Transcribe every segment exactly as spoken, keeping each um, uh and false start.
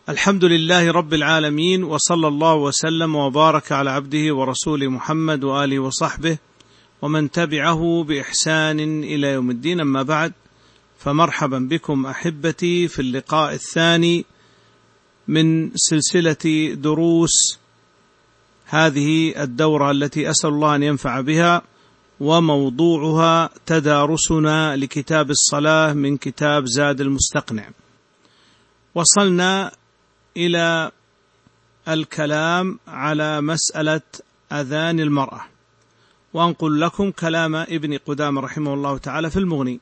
الحمد لله رب العالمين، وصلى الله وسلم وبارك على عبده ورسوله محمد وآله وصحبه ومن تبعه بإحسان إلى يوم الدين. أما بعد، فمرحبا بكم أحبتي في اللقاء الثاني من سلسلة دروس هذه الدورة التي أسأل الله أن ينفع بها، وموضوعها تدارسنا لكتاب الصلاة من كتاب زاد المستقنع. وصلنا إلى الكلام على مسألة أذان المرأة، وأنقل لكم كلام ابن قدامة رحمه الله تعالى في المغني.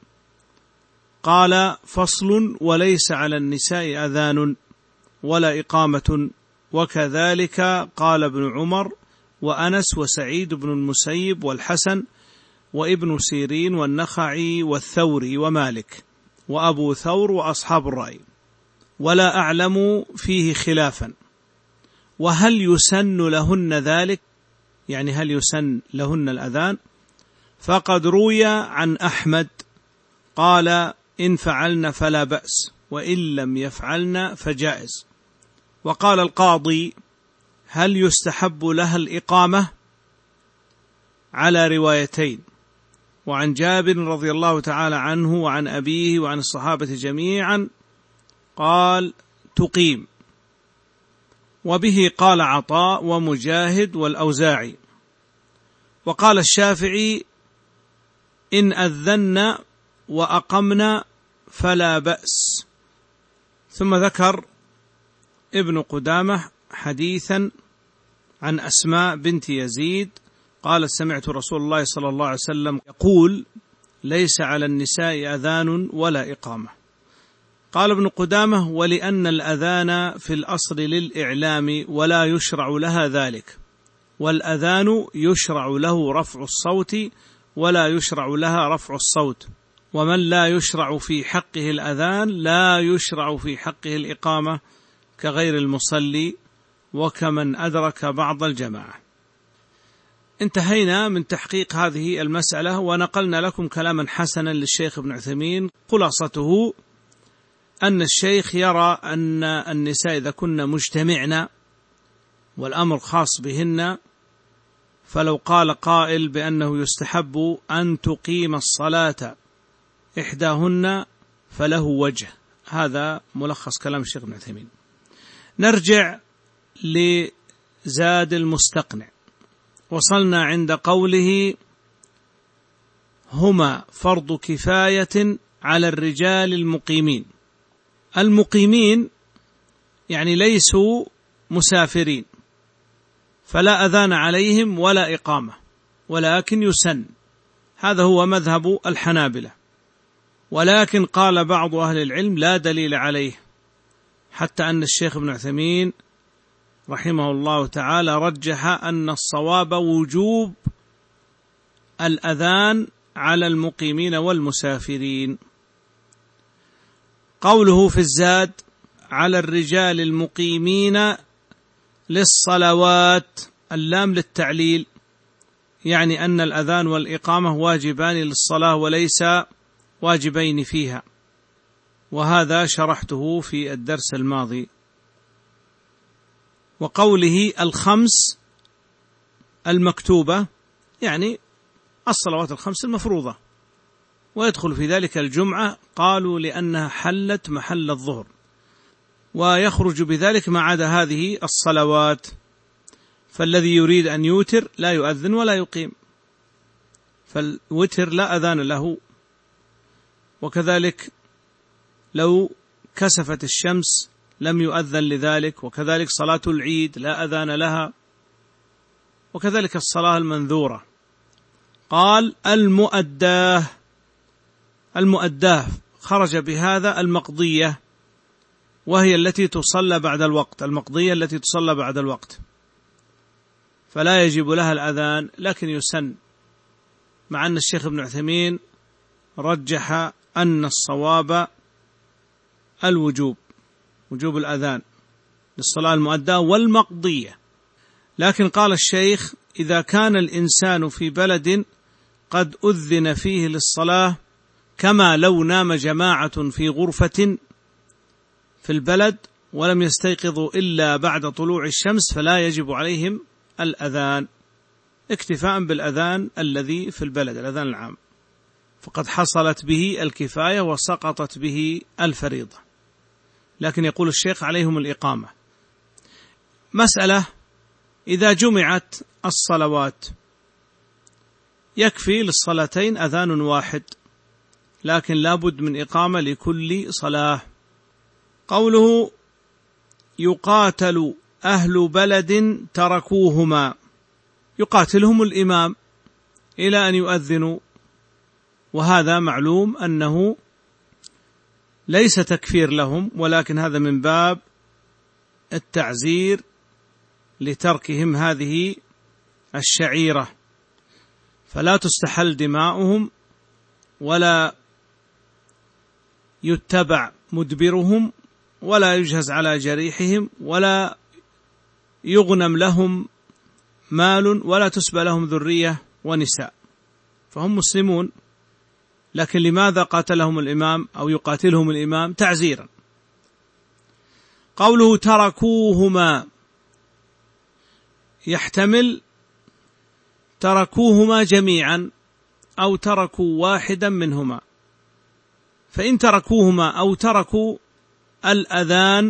قال: فصل: وليس على النساء أذان ولا إقامة، وكذلك قال ابن عمر وأنس وسعيد بن المسيب والحسن وابن سيرين والنخعي والثوري ومالك وأبو ثور وأصحاب الرأي، ولا أعلم فيه خلافا. وهل يسن لهن ذلك؟ يعني هل يسن لهن الأذان؟ فقد روي عن أحمد قال: إن فعلن فلا بأس، وإن لم يفعلن فجائز. وقال القاضي: هل يستحب لها الإقامة؟ على روايتين، وعن جابر رضي الله تعالى عنه وعن أبيه وعن الصحابة جميعا قال: تقيم. وبه قال عطاء ومجاهد والأوزاعي. وقال الشافعي: إن أذن وأقمنا فلا بأس. ثم ذكر ابن قدامة حديثا عن أسماء بنت يزيد قالت: سمعت رسول الله صلى الله عليه وسلم يقول: ليس على النساء أذان ولا إقامة. قال ابن قدامة: ولأن الأذان في الأصل للإعلام ولا يشرع لها ذلك، والأذان يشرع له رفع الصوت ولا يشرع لها رفع الصوت، ومن لا يشرع في حقه الأذان لا يشرع في حقه الإقامة، كغير المصلي وكمن أدرك بعض الجماعة. انتهينا من تحقيق هذه المسألة، ونقلنا لكم كلاما حسنا للشيخ ابن عثيمين. خلاصته أن الشيخ يرى أن النساء إذا كن مجتمعن والأمر خاص بهن، فلو قال قائل بأنه يستحب أن تقيم الصلاة إحداهن فله وجه. هذا ملخص كلام الشيخ ابن عثيمين. نرجع لزاد المستقنع. وصلنا عند قوله: هما فرض كفاية على الرجال المقيمين. المقيمين يعني ليسوا مسافرين، فلا أذان عليهم ولا إقامة، ولكن يسن. هذا هو مذهب الحنابلة. ولكن قال بعض أهل العلم لا دليل عليه، حتى أن الشيخ ابن عثيمين رحمه الله تعالى رجح أن الصواب وجوب الأذان على المقيمين والمسافرين. قوله في الزاد: على الرجال المقيمين للصلوات، اللام للتعليل، يعني أن الأذان والإقامة واجبان للصلاة وليس واجبين فيها، وهذا شرحته في الدرس الماضي. وقوله الخمس المكتوبة، يعني الصلوات الخمس المفروضة، ويدخل في ذلك الجمعة، قالوا لأنها حلت محل الظهر، ويخرج بذلك ما عدا هذه الصلوات. فالذي يريد أن يوتر لا يؤذن ولا يقيم، فالوتر لا أذان له. وكذلك لو كسفت الشمس لم يؤذن لذلك، وكذلك صلاة العيد لا أذان لها، وكذلك الصلاة المنذورة. قال: المؤداه. المؤداه خرج بهذا المقضية، وهي التي تصلى بعد الوقت، المقضية التي تصلى بعد الوقت، فلا يجب لها الأذان، لكن يسن. مع أن الشيخ ابن عثيمين رجح أن الصواب الوجوب، وجوب الأذان للصلاة المؤداة والمقضية. لكن قال الشيخ: إذا كان الإنسان في بلد قد أذن فيه للصلاة، كما لو نام جماعة في غرفة في البلد ولم يستيقظوا إلا بعد طلوع الشمس فلا يجب عليهم الأذان، اكتفاء بالأذان الذي في البلد، الأذان العام، فقد حصلت به الكفاية وسقطت به الفريضة. لكن يقول الشيخ عليهم الإقامة. مسألة: إذا جمعت الصلوات يكفي للصلاتين أذان واحد، لكن لا بد من إقامة لكل صلاة. قوله: يقاتل أهل بلد تركوهما، يقاتلهم الإمام إلى أن يؤذنوا، وهذا معلوم أنه ليس تكفير لهم، ولكن هذا من باب التعزير لتركهم هذه الشعيرة، فلا تستحل دماؤهم ولا يتبع مدبرهم ولا يجهز على جريحهم ولا يغنم لهم مال ولا تسبى لهم ذرية ونساء، فهم مسلمون. لكن لماذا قاتلهم الإمام أو يقاتلهم الإمام؟ تعزيرا. قوله تركوهما يحتمل تركوهما جميعا أو تركوا واحدا منهما، فإن تركوهما أو تركوا الأذان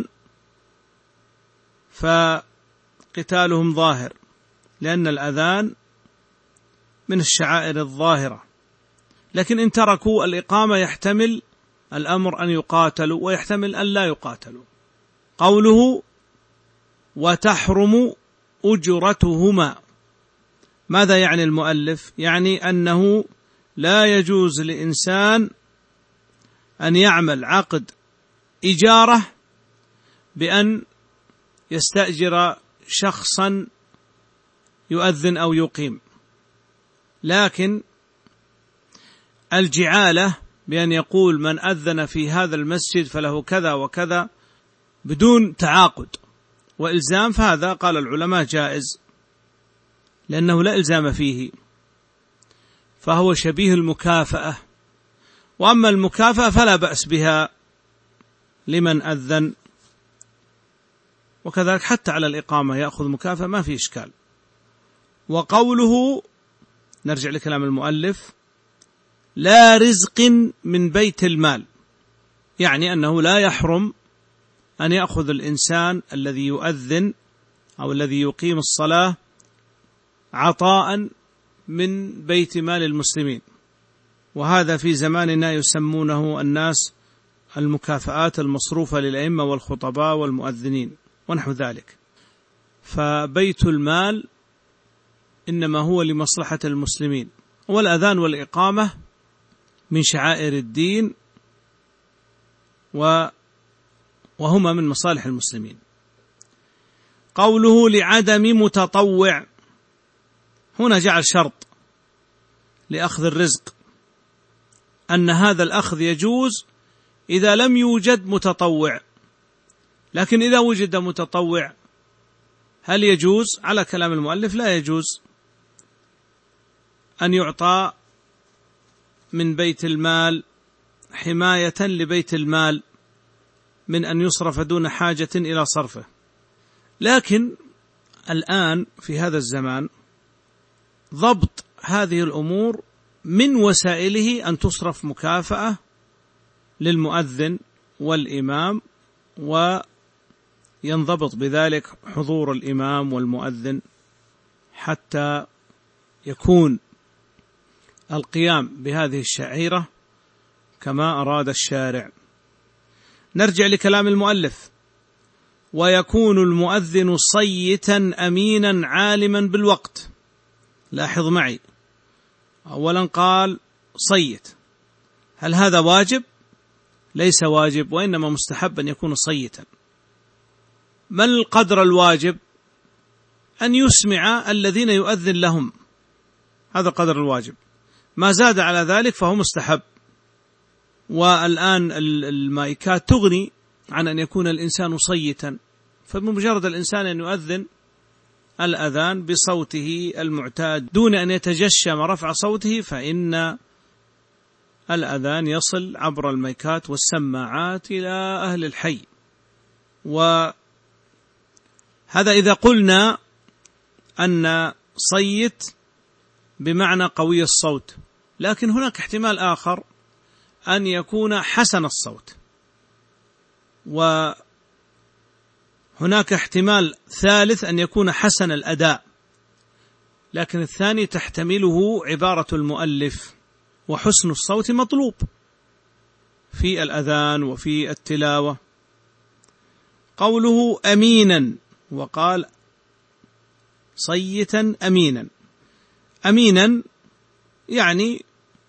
فقتالهم ظاهر، لأن الأذان من الشعائر الظاهرة. لكن إن تركوا الإقامة يحتمل الأمر أن يقاتلوا ويحتمل أن لا يقاتلوا. قوله وتحرم أجرتهما، ماذا يعني المؤلف؟ يعني أنه لا يجوز لإنسان أن يعمل عقد إجارة بأن يستأجر شخصا يؤذن أو يقيم، لكن الجعالة بأن يقول من أذن في هذا المسجد فله كذا وكذا بدون تعاقد وإلزام، فهذا قال العلماء جائز لأنه لا إلزام فيه، فهو شبيه المكافأة. وأما المكافأة فلا بأس بها لمن أذن، وكذلك حتى على الإقامة يأخذ مكافأة ما في إشكال. وقوله، نرجع لكلام المؤلف، لا رزق من بيت المال، يعني أنه لا يحرم أن يأخذ الإنسان الذي يؤذن أو الذي يقيم الصلاة عطاء من بيت مال المسلمين، وهذا في زماننا يسمونه الناس المكافآت المصروفة للأئمة والخطباء والمؤذنين ونحو ذلك. فبيت المال إنما هو لمصلحة المسلمين، والأذان والإقامة من شعائر الدين وهما من مصالح المسلمين. قوله لعدم متطوع، هنا جعل شرط لأخذ الرزق، أن هذا الأخذ يجوز إذا لم يوجد متطوع، لكن إذا وجد متطوع هل يجوز؟ على كلام المؤلف لا يجوز أن يعطى من بيت المال حماية لبيت المال من أن يصرف دون حاجة إلى صرفه. لكن الآن في هذا الزمان ضبط هذه الأمور من وسائله أن تصرف مكافأة للمؤذن والإمام، وينضبط بذلك حضور الإمام والمؤذن حتى يكون القيام بهذه الشعيرة كما أراد الشارع. نرجع لكلام المؤلف، ويكون المؤذن صيتا أمينا عالما بالوقت. لاحظ معي، أولا قال صيت، هل هذا واجب؟ ليس واجب، وإنما مستحب أن يكون صيتا. ما القدر الواجب؟ أن يسمع الذين يؤذن لهم، هذا قدر الواجب، ما زاد على ذلك فهو مستحب. والآن المايكات تغني عن أن يكون الإنسان صيتا، فبمجرد الإنسان أن يؤذن الأذان بصوته المعتاد دون أن يتجشم رفع صوته، فإن الأذان يصل عبر المايكات والسماعات إلى أهل الحي، وهذا إذا قلنا أن صيت بمعنى قوي الصوت، لكن هناك احتمال آخر أن يكون حسن الصوت، وهناك احتمال ثالث أن يكون حسن الأداء، لكن الثاني تحتمله عبارة المؤلف، وحسن الصوت مطلوب في الأذان وفي التلاوة. قوله أمينا، وقال صيتا أمينا. أمينا يعني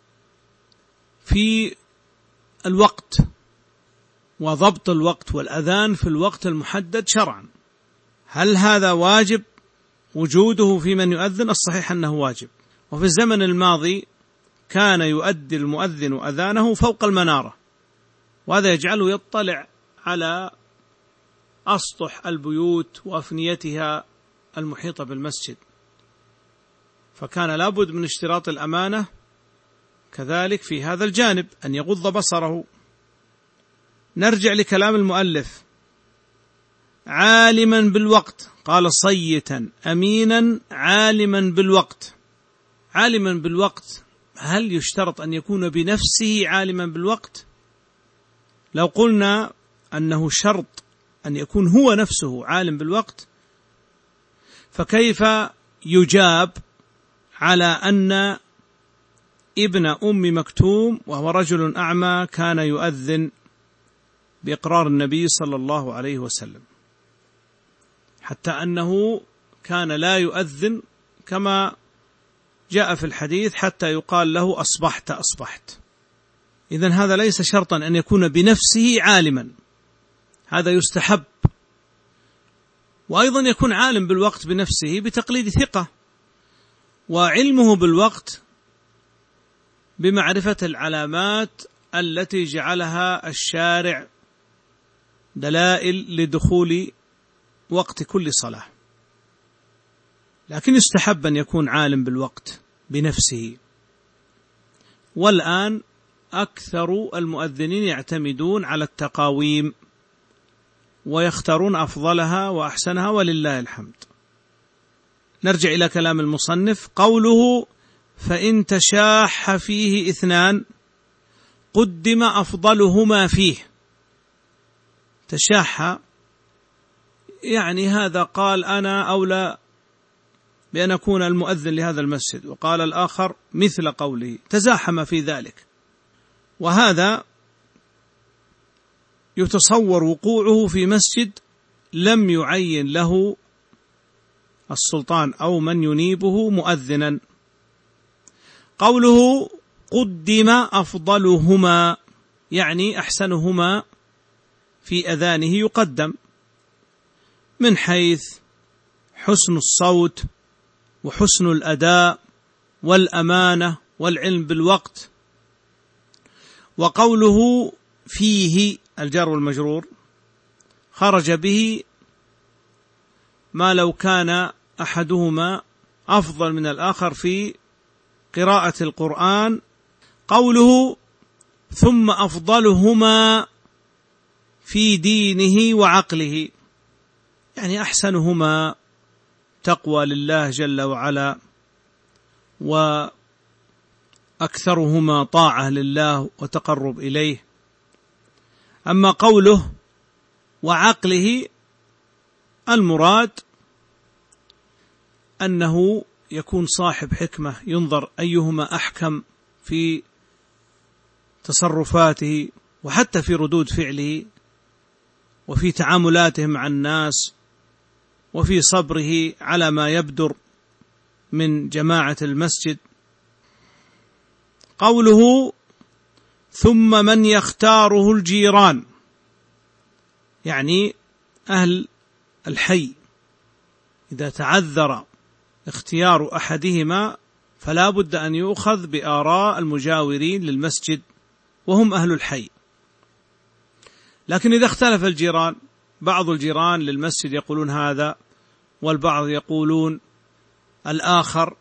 في الوقت وضبط الوقت والأذان في الوقت المحدد شرعا. هل هذا واجب وجوده في من يؤذن؟ الصحيح أنه واجب. وفي الزمن الماضي كان يؤدي المؤذن أذانه فوق المنارة، وهذا يجعله يطلع على أسطح البيوت وأفنيتها المحيطة بالمسجد، فكان لابد من اشتراط الأمانة كذلك في هذا الجانب، أن يغض بصره. نرجع لكلام المؤلف: عالما بالوقت، قال صيتا أمينا عالما بالوقت. عالما بالوقت، هل يشترط أن يكون بنفسه عالما بالوقت؟ لو قلنا أنه شرط أن يكون هو نفسه عالم بالوقت، فكيف يجاب على أن ابن أم مكتوم وهو رجل أعمى كان يؤذن بإقرار النبي صلى الله عليه وسلم، حتى أنه كان لا يؤذن كما جاء في الحديث حتى يقال له أصبحت أصبحت. إذن هذا ليس شرطا أن يكون بنفسه عالما، هذا يستحب. وأيضا يكون عالم بالوقت بنفسه بتقليد ثقة، وعلمه بالوقت بمعرفة العلامات التي جعلها الشارع دلائل لدخول وقت كل صلاة. لكن يستحب أن يكون عالم بالوقت بنفسه. والآن أكثر المؤذنين يعتمدون على التقاويم ويختارون أفضلها وأحسنها، ولله الحمد. نرجع إلى كلام المصنف. قوله فإن تشاح فيه اثنان قدم أفضلهما فيه. تشاح يعني هذا قال أنا أولى بأن أكون المؤذن لهذا المسجد، وقال الآخر مثل قوله، تزاحم في ذلك. وهذا يتصور وقوعه في مسجد لم يعين له السلطان أو من ينيبه مؤذنا. قوله قدم أفضلهما يعني أحسنهما في أذانه يقدم، من حيث حسن الصوت وحسن الأداء والأمانة والعلم بالوقت. وقوله فيه الجار والمجرور خرج به ما لو كان أحدهما أفضل من الآخر في قراءة القرآن. قوله ثم أفضلهما في دينه وعقله يعني أحسنهما تقوى لله جل وعلا، وأكثرهما طاعة لله وتقرب إليه. أما قوله وعقله المراد أنه يكون صاحب حكمة، ينظر أيهما أحكم في تصرفاته وحتى في ردود فعله وفي تعاملاته مع الناس وفي صبره على ما يبدر من جماعة المسجد. قوله ثم من يختاره الجيران يعني أهل الحي، إذا تعذر اختيار أحدهما فلا بد أن يؤخذ بآراء المجاورين للمسجد وهم أهل الحي. لكن إذا اختلف الجيران، بعض الجيران للمسجد يقولون هذا والبعض يقولون الآخر،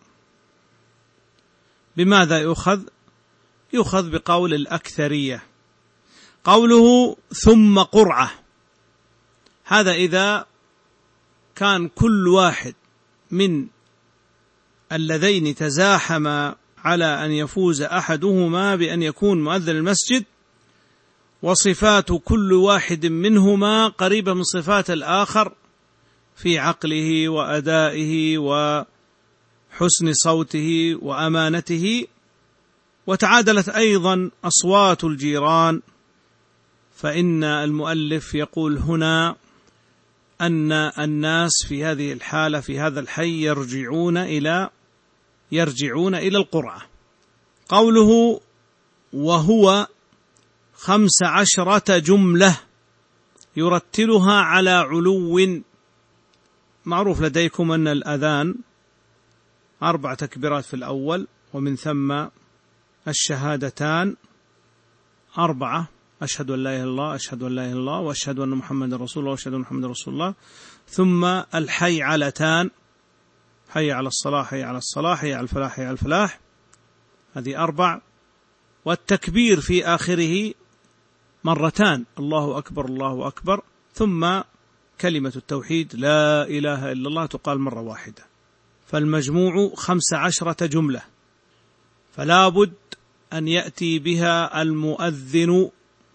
بماذا يؤخذ؟ يؤخذ بقول الأكثرية. قوله ثم قرعة، هذا إذا كان كل واحد من اللذين تزاحما على أن يفوز أحدهما بأن يكون مؤذن المسجد، وصفات كل واحد منهما قريبة من صفات الآخر في عقله وأدائه وحسن صوته وأمانته، وتعادلت أيضا أصوات الجيران، فإن المؤلف يقول هنا أن الناس في هذه الحالة في هذا الحي يرجعون إلى يرجعون إلى القرعة. قوله وهو خمس عشرة جملة يرتلها على علو. معروف لديكم أن الأذان أربع تكبيرات في الأول، ومن ثم الشهادتان أربعة، أشهد أن لا إله إلا الله، أشهد أن لا إله إلا الله، وأشهد أن محمد رسول الله، وأشهد أن محمد رسول الله، ثم الحي علتان، حي على الصلاة، حي على الصلاة، حي على الفلاح، حي على الفلاح، هذه أربع، والتكبير في آخره مرتان، الله أكبر الله أكبر، ثم كلمة التوحيد لا إله إلا الله تقال مرة واحدة، فالمجموع خمس عشرة جملة، فلا بد أن يأتي بها المؤذن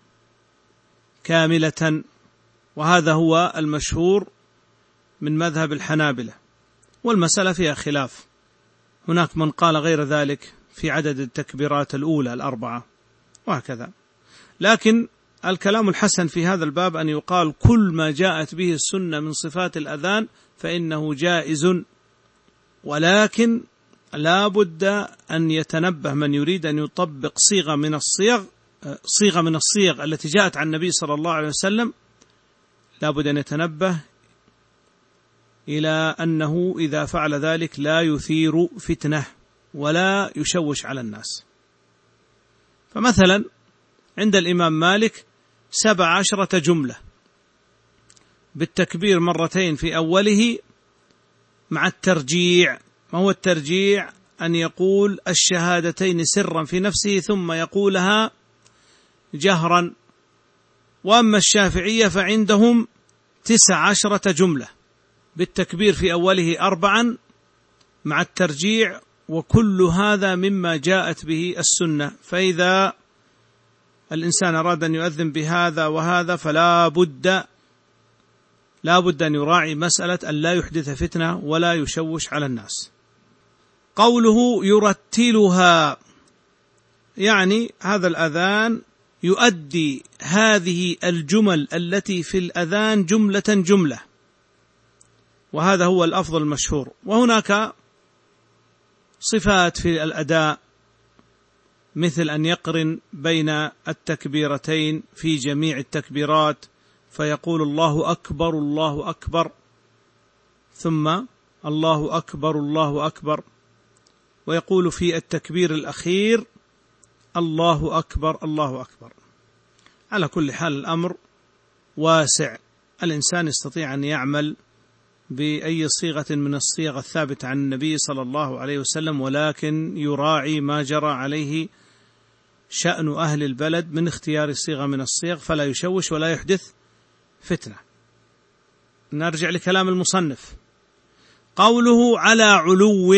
كاملة، وهذا هو المشهور من مذهب الحنابلة، والمسألة فيها خلاف، هناك من قال غير ذلك في عدد التكبيرات الأولى الأربعة وهكذا، لكن الكلام الحسن في هذا الباب أن يقال كل ما جاءت به السنة من صفات الأذان فإنه جائز، ولكن لا بد أن يتنبه من يريد أن يطبق صيغة من الصيغ صيغة من الصيغ التي جاءت عن النبي صلى الله عليه وسلم، لا بد أن يتنبه إلى أنه إذا فعل ذلك لا يثير فتنة ولا يشوش على الناس. فمثلا عند الإمام مالك سبع عشرة جملة بالتكبير مرتين في أوله مع الترجيع. ما هو الترجيع؟ أن يقول الشهادتين سرا في نفسه ثم يقولها جهرا. وأما الشافعية فعندهم تسع عشرة جملة بالتكبير في أوله أربعا مع الترجيع، وكل هذا مما جاءت به السنة. فإذا الإنسان أراد أن يؤذن بهذا وهذا فلا بد لا بد أن يراعي مسألة أن لا يحدث فتنة ولا يشوش على الناس. قوله يرتلها، يعني هذا الأذان يؤدي هذه الجمل التي في الأذان جملة جملة، وهذا هو الأفضل المشهور. وهناك صفات في الأداء مثل أن يقرن بين التكبيرتين في جميع التكبيرات، فيقول الله أكبر الله أكبر ثم الله أكبر الله أكبر، ويقول في التكبير الأخير الله أكبر الله أكبر. على كل حال الأمر واسع، الإنسان يستطيع أن يعمل بأي صيغة من الصيغ الثابتة عن النبي صلى الله عليه وسلم، ولكن يراعي ما جرى عليه شأن أهل البلد من اختيار صيغة من الصيغ فلا يشوش ولا يحدث فتنة. نرجع لكلام المصنف. قوله على علو،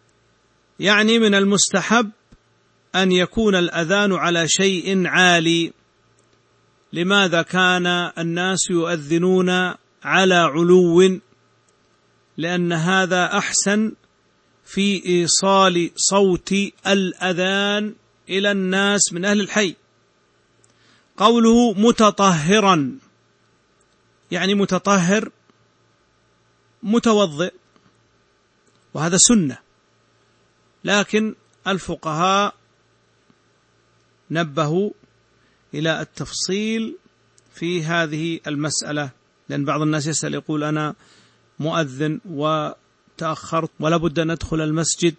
يعني من المستحب أن يكون الأذان على شيء عالي. لماذا كان الناس يؤذنون على علو؟ لأن هذا أحسن في إيصال صوت الأذان إلى الناس من أهل الحي. قوله متطهرا، يعني متطهر متوضئ، وهذا سنة، لكن الفقهاء نبهوا إلى التفصيل في هذه المسألة، لأن بعض الناس يسأل يقول أنا مؤذن وتأخرت ولا بد أن أدخل المسجد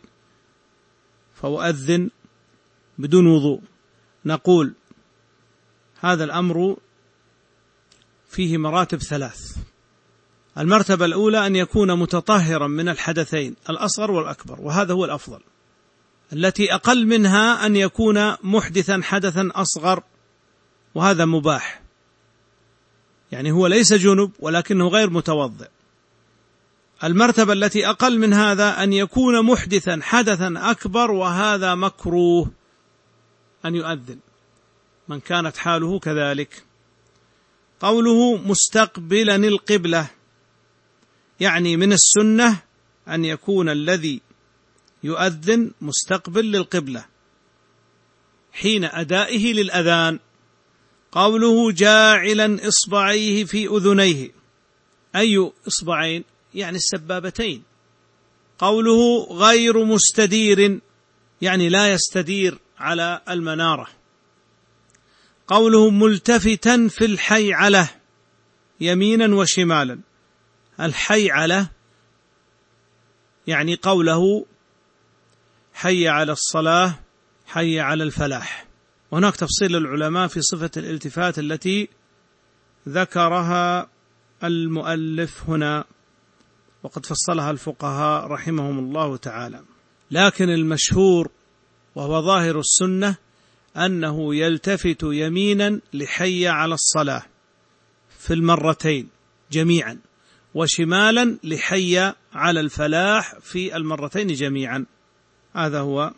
فأؤذن بدون وضوء. نقول هذا الأمر فيه مراتب ثلاث. المرتبة الأولى أن يكون متطهرا من الحدثين الأصغر والأكبر، وهذا هو الأفضل. التي أقل منها أن يكون محدثا حدثا أصغر، وهذا مباح. يعني هو ليس جنب ولكنه غير متوضئ. المرتبة التي أقل من هذا أن يكون محدثا حدثا أكبر، وهذا مكروه أن يؤذن من كانت حاله كذلك. قوله مستقبلا القبلة، يعني من السنة أن يكون الذي يؤذن مستقبل للقبلة حين أدائه للأذان. قوله جاعلا إصبعيه في أذنيه، أي إصبعين؟ يعني السبابتين. قوله غير مستدير، يعني لا يستدير على المنارة. قوله ملتفتا في الحيعلة يمينا وشمالا. الحيعلة يعني قوله حي على الصلاة حي على الفلاح. وهناك تفصيل للعلماء في صفة الالتفات التي ذكرها المؤلف هنا، وقد فصلها الفقهاء رحمهم الله تعالى. لكن المشهور وهو ظاهر السنة أنه يلتفت يمينا لحي على الصلاة في المرتين جميعا، وشمالا لحي على الفلاح في المرتين جميعا. هذا هو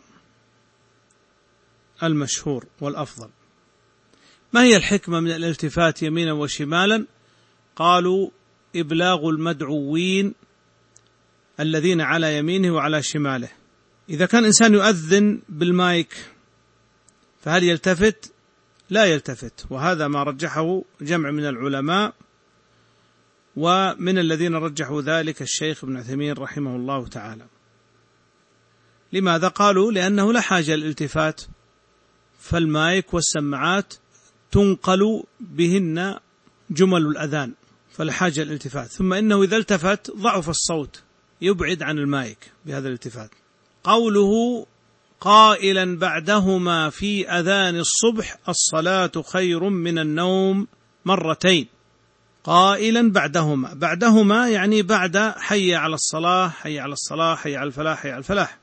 المشهور والأفضل. ما هي الحكمة من الالتفات يمينا وشمالا؟ قالوا إبلاغ المدعوين الذين على يمينه وعلى شماله. إذا كان إنسان يؤذن بالمايك فهل يلتفت؟ لا يلتفت، وهذا ما رجحه جمع من العلماء، ومن الذين رجحوا ذلك الشيخ ابن عثيمين رحمه الله تعالى. لماذا؟ قالوا لأنه لا حاجة للالتفات، فالمايك والسماعات تنقل بهن جمل الأذان، فلا حاجة للالتفات. ثم إنه إذا التفت ضعف الصوت، يبعد عن المايك بهذا الالتفات. قوله قائلا بعدهما في أذان الصبح الصلاة خير من النوم مرتين. قائلا بعدهما، بعدهما يعني بعد حي على الصلاة حي على الصلاة حي على الفلاح حي على الفلاح.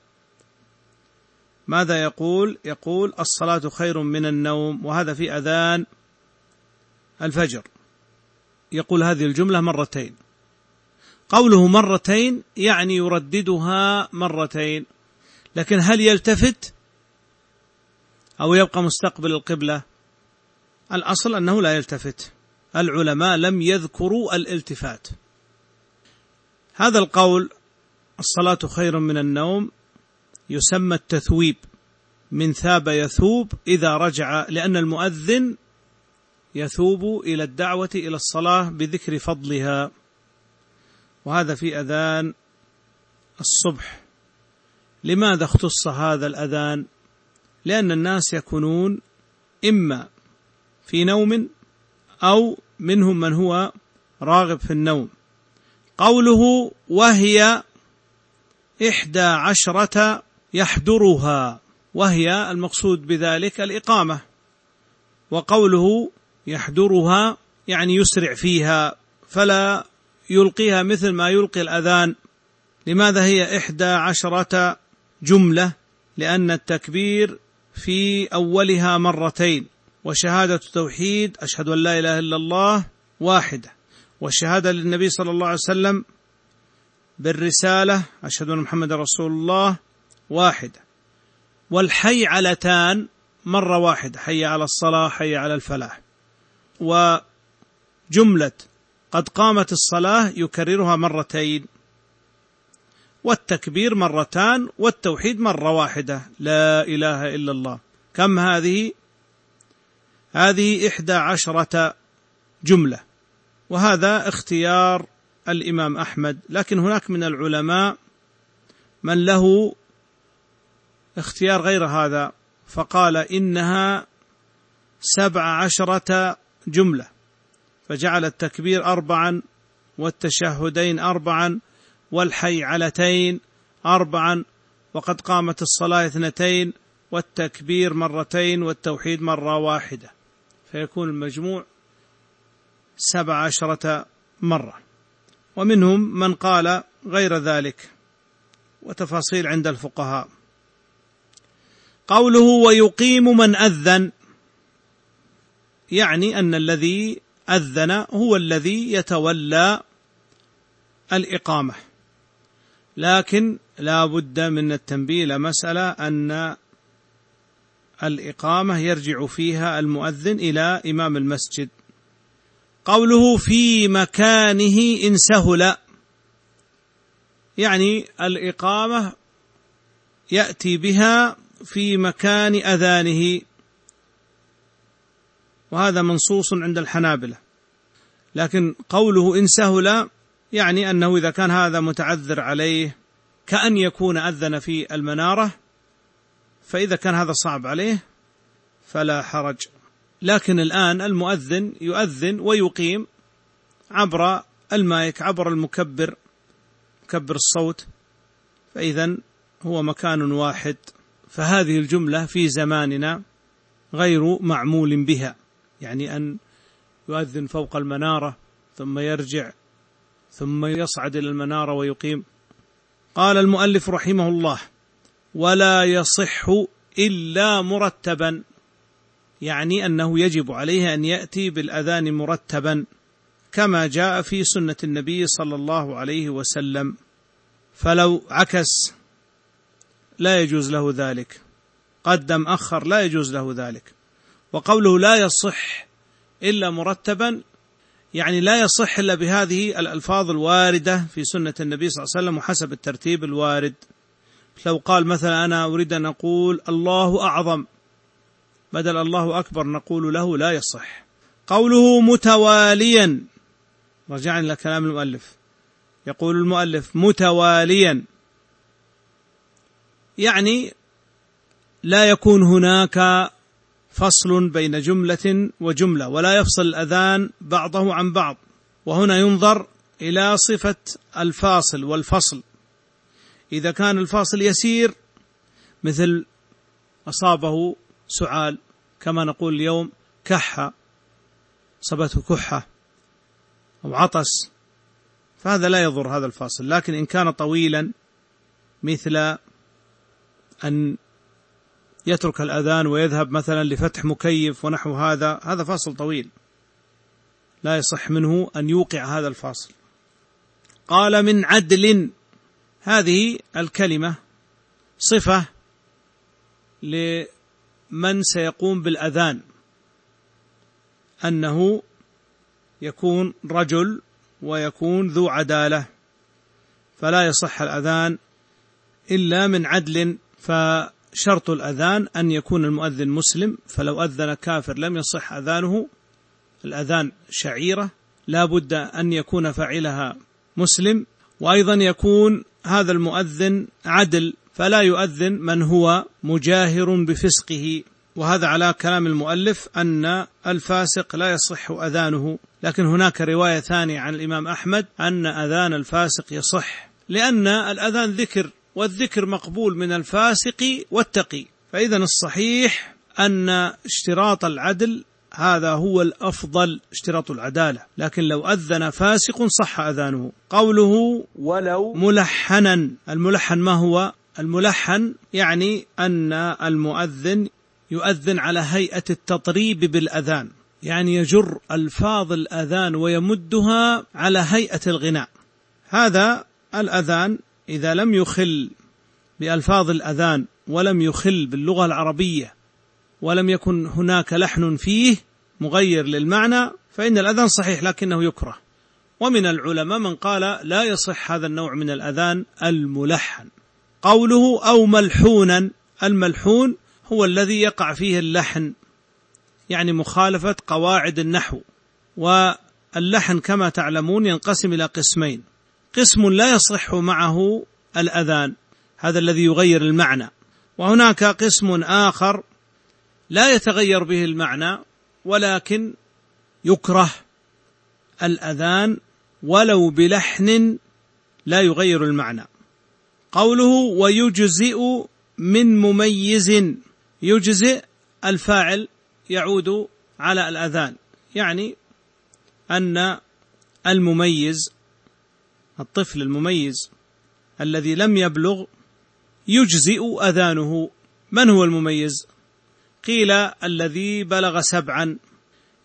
ماذا يقول؟ يقول الصلاة خير من النوم، وهذا في أذان الفجر. يقول هذه الجملة مرتين. قوله مرتين يعني يرددها مرتين، لكن هل يلتفت أو يبقى مستقبل القبلة؟ الأصل أنه لا يلتفت. العلماء لم يذكروا الالتفات. هذا القول الصلاة خير من النوم يسمى التثويب، من ثاب يثوب إذا رجع، لأن المؤذن يثوب إلى الدعوة إلى الصلاة بذكر فضلها، وهذا في أذان الصبح. لماذا اختص هذا الأذان؟ لأن الناس يكونون إما في نوم أو منهم من هو راغب في النوم. قوله وهي إحدى عشرة يحضرها، وهي المقصود بذلك الإقامة. وقوله يحضرها يعني يسرع فيها، فلا يلقيها مثل ما يلقي الأذان. لماذا هي إحدى عشرة جملة؟ لأن التكبير في أولها مرتين، وشهادة التوحيد أشهد أن لا إله إلا الله واحدة، والشهادة للنبي صلى الله عليه وسلم بالرسالة أشهد أن محمد رسول الله واحدة، والحي علتان مرة واحدة، حي على الصلاة حي على الفلاح. وجملة قد قامت الصلاة يكررها مرتين، والتكبير مرتان، والتوحيد مرة واحدة لا إله إلا الله. كم هذه؟ هذه إحدى عشرة جملة، وهذا اختيار الإمام أحمد. لكن هناك من العلماء من له اختيار غير هذا، فقال إنها سبع عشرة جملة، فجعل التكبير أربعا، والتشهدين أربعا، والحي علتين أربعا، وقد قامت الصلاة اثنتين، والتكبير مرتين، والتوحيد مرة واحدة، فيكون المجموع سبع عشرة مرة. ومنهم من قال غير ذلك، وتفاصيل عند الفقهاء. قوله ويقيم من أذن، يعني أن الذي أذن هو الذي يتولى الإقامة. لكن لا بد من التنبيه إلى مسألة أن الإقامة يرجع فيها المؤذن إلى إمام المسجد. قوله في مكانه إن سهل، يعني الإقامة يأتي بها في مكان أذانه، وهذا منصوص عند الحنابلة. لكن قوله إن سهل يعني أنه إذا كان هذا متعذر عليه كأن يكون أذن في المنارة، فإذا كان هذا صعب عليه فلا حرج. لكن الآن المؤذن يؤذن ويقيم عبر المايك، عبر المكبر، مكبر الصوت، فإذا هو مكان واحد. فهذه الجملة في زماننا غير معمول بها، يعني أن يؤذن فوق المنارة ثم يرجع ثم يصعد إلى المنارة ويقيم. قال المؤلف رحمه الله: ولا يصح إلا مرتبا، يعني أنه يجب عليه أن يأتي بالأذان مرتبا كما جاء في سنة النبي صلى الله عليه وسلم، فلو عكس لا يجوز له ذلك، قدم أخر لا يجوز له ذلك. وقوله لا يصح إلا مرتبا يعني لا يصح إلا بهذه الألفاظ الواردة في سنة النبي صلى الله عليه وسلم وحسب الترتيب الوارد. لو قال مثلا أنا أريد أن أقول الله أعظم بدل الله أكبر نقول له لا يصح. قوله متواليا، رجعنا إلى كلام المؤلف، يقول المؤلف متواليا يعني لا يكون هناك فصل بين جملة وجملة، ولا يفصل الأذان بعضه عن بعض. وهنا ينظر إلى صفة الفاصل والفصل. إذا كان الفاصل يسير مثل أصابه سعال كما نقول اليوم كحة، صبته كحة أو عطس، فهذا لا يضر هذا الفاصل. لكن إن كان طويلا مثل أن يترك الأذان ويذهب مثلا لفتح مكيف ونحو هذا، هذا فاصل طويل لا يصح منه أن يوقع هذا الفاصل. قال من عدل، هذه الكلمة صفة لمن سيقوم بالأذان، أنه يكون رجل ويكون ذو عدالة، فلا يصح الأذان إلا من عدل. فشرط الأذان أن يكون المؤذن مسلم، فلو أذن كافر لم يصح أذانه. الأذان شعيرة لا بد أن يكون فاعلها مسلم، وأيضا يكون هذا المؤذن عدل، فلا يؤذن من هو مجاهر بفسقه. وهذا على كلام المؤلف أن الفاسق لا يصح أذانه. لكن هناك رواية ثانية عن الإمام أحمد أن أذان الفاسق يصح، لأن الأذان ذكر، والذكر مقبول من الفاسق والتقي. فإذا الصحيح أن اشتراط العدل هذا هو الأفضل، اشتراط العدالة. لكن لو أذن فاسق صح أذانه. قوله ولو ملحنا، الملحن ما هو؟ الملحن يعني أن المؤذن يؤذن على هيئة التطريب بالأذان، يعني يجر ألفاظ الأذان ويمدها على هيئة الغناء. هذا الأذان إذا لم يخل بألفاظ الأذان ولم يخل باللغة العربية ولم يكن هناك لحن فيه مغير للمعنى فإن الأذان صحيح لكنه يكره. ومن العلماء من قال لا يصح هذا النوع من الأذان الملحن. قوله أو ملحونا، الملحون هو الذي يقع فيه اللحن، يعني مخالفة قواعد النحو. واللحن كما تعلمون ينقسم إلى قسمين: قسم لا يصح معه الأذان، هذا الذي يغير المعنى، وهناك قسم آخر لا يتغير به المعنى ولكن يكره الأذان ولو بلحن لا يغير المعنى. قوله ويجزئ من مميز، يجزئ الفاعل يعود على الأذان، يعني أن المميز، الطفل المميز الذي لم يبلغ يجزئ أذانه. من هو المميز؟ قيل الذي بلغ سبعا،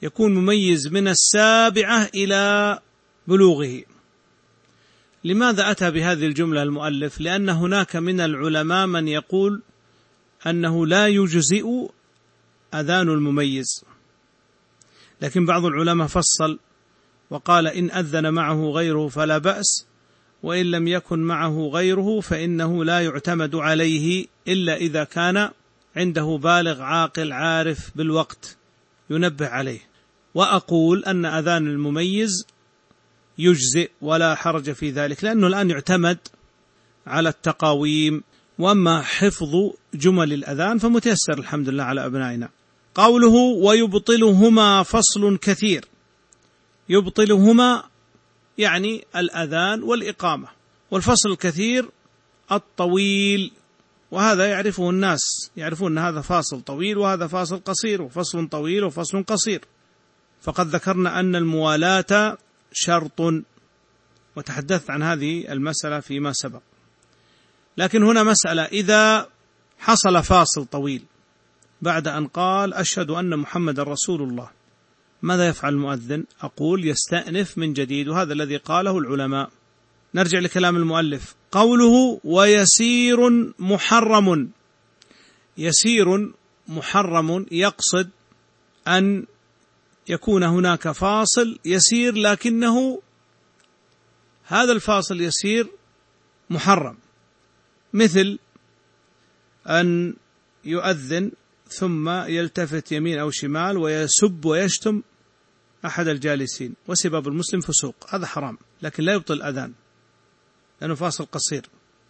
يكون مميز من السابعة إلى بلوغه. لماذا أتى بهذه الجملة المؤلف؟ لأن هناك من العلماء من يقول أنه لا يجزئ أذان المميز، لكن بعض العلماء فصل وقال إن أذن معه غيره فلا بأس، وإن لم يكن معه غيره فإنه لا يعتمد عليه إلا إذا كان عنده بالغ عاقل عارف بالوقت ينبه عليه. وأقول أن أذان المميز يجزئ ولا حرج في ذلك، لأنه الآن يعتمد على التقاويم، وأما حفظ جمل الأذان فمتيسر الحمد لله على أبنائنا. قوله ويبطلهما فصل كثير، يبطلهما يعني الأذان والإقامة، والفصل الكثير الطويل، وهذا يعرفه الناس، يعرفون أن هذا فاصل طويل وهذا فاصل قصير، وفصل طويل وفصل قصير. فقد ذكرنا أن الموالاة شرط، وتحدثت عن هذه المسألة فيما سبق. لكن هنا مسألة، إذا حصل فاصل طويل بعد أن قال أشهد أن محمد رسول الله، ماذا يفعل المؤذن؟ أقول يستأنف من جديد، وهذا الذي قاله العلماء. نرجع لكلام المؤلف، قوله ويسير محرم، يسير محرم يقصد أن يكون هناك فاصل يسير، لكنه هذا الفاصل يسير محرم، مثل أن يؤذن ثم يلتفت يمين أو شمال ويسب ويشتم أحد الجالسين، وسباب المسلم فسوق، هذا حرام، لكن لا يبطل الأذان لأنه فاصل قصير.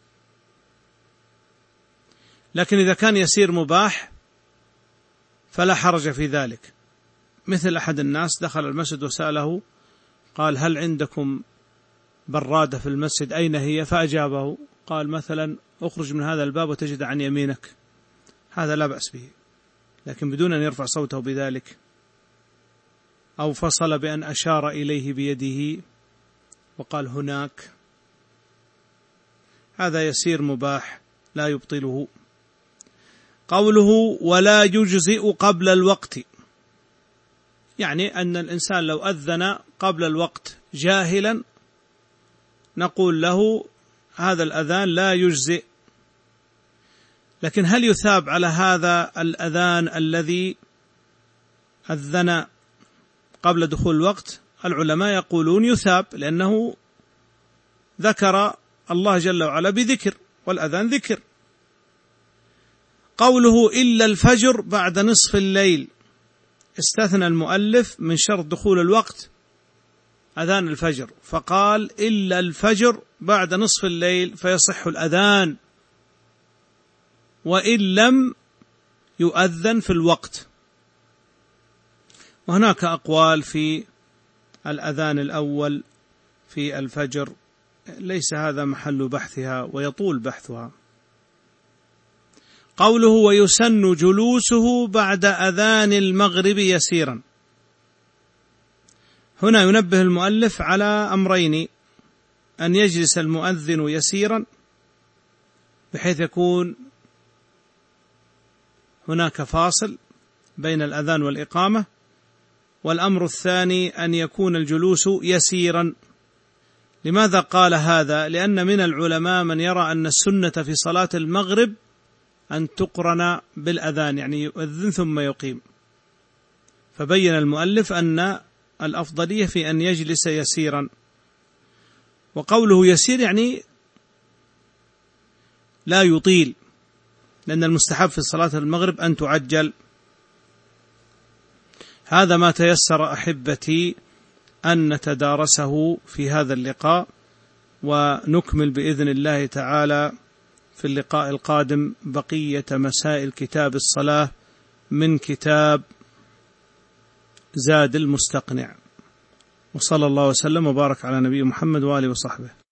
لكن إذا كان يسير مباح فلا حرج في ذلك، مثل أحد الناس دخل المسجد وسأله قال هل عندكم برادة في المسجد؟ أين هي؟ فأجابه، قال مثلا أخرج من هذا الباب وتجد عن يمينك، هذا لا بأس به، لكن بدون أن يرفع صوته بذلك، أو فصل بأن أشار إليه بيده وقال هناك، هذا يسير مباح لا يبطله. قوله ولا يجزئ قبل الوقت، يعني أن الإنسان لو أذن قبل الوقت جاهلا نقول له هذا الأذان لا يجزئ. لكن هل يثاب على هذا الأذان الذي أذن قبل دخول الوقت؟ العلماء يقولون يثاب، لأنه ذكر الله جل وعلا بذكر، والأذان ذكر. قوله إلا الفجر بعد نصف الليل، استثنى المؤلف من شرط دخول الوقت أذان الفجر، فقال إلا الفجر بعد نصف الليل فيصح الأذان وإن لم يؤذن في الوقت. وهناك أقوال في الأذان الأول في الفجر، ليس هذا محل بحثها ويطول بحثها. قوله ويسن جلوسه بعد أذان المغرب يسيرا، هنا ينبه المؤلف على أمرين، أن يجلس المؤذن يسيرا بحيث يكون هناك فاصل بين الأذان والإقامة، والأمر الثاني أن يكون الجلوس يسيرا. لماذا قال هذا؟ لأن من العلماء من يرى أن السنة في صلاة المغرب أن تقرن بالأذان، يعني يؤذن ثم يقيم، فبين المؤلف أن الأفضلية في أن يجلس يسيرا. وقوله يسير يعني لا يطيل، لأن المستحب في صلاة المغرب أن تعجل. هذا ما تيسر أحبتي أن نتدارسه في هذا اللقاء، ونكمل بإذن الله تعالى في اللقاء القادم بقية مسائل كتاب الصلاة من كتاب زاد المستقنع. وصلى الله وسلم وبارك على نبي محمد وآله وصحبه.